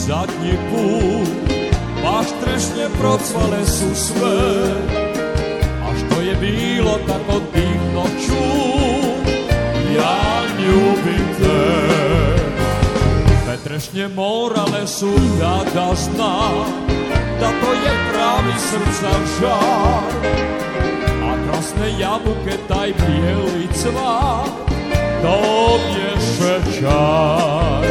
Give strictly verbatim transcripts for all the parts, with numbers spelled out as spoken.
zadnji put, baš trešnje procvale su sve, a što je bilo tako divno čut, ja ljubim te. Te trešnje morale su da da zna, da to je pravi srca žar, a krasne jabuke taj bijeli cvat, dobješe čar.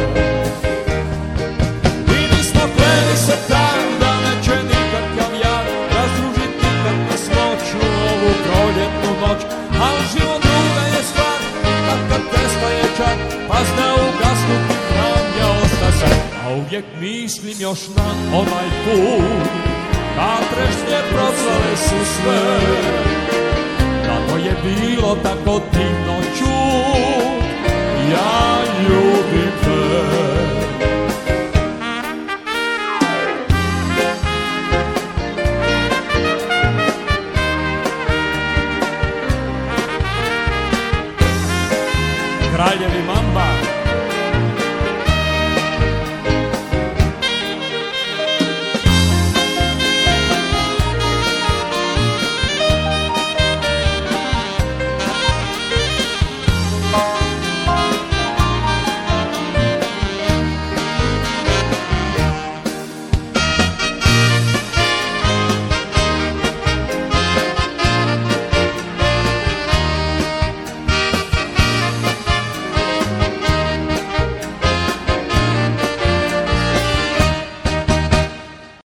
I mi smo kleli se tam da neće nikad kavijar razdružiti kad nas noću ovu proljetnu noć, a život druga je stvar, kad kad prestaje čar, pa zna ugasnuti nam je osta sad. A uvijek mislim još na onaj put, kad trešnje procvale su sve, da to je bilo tako divno čut, ja ljubim.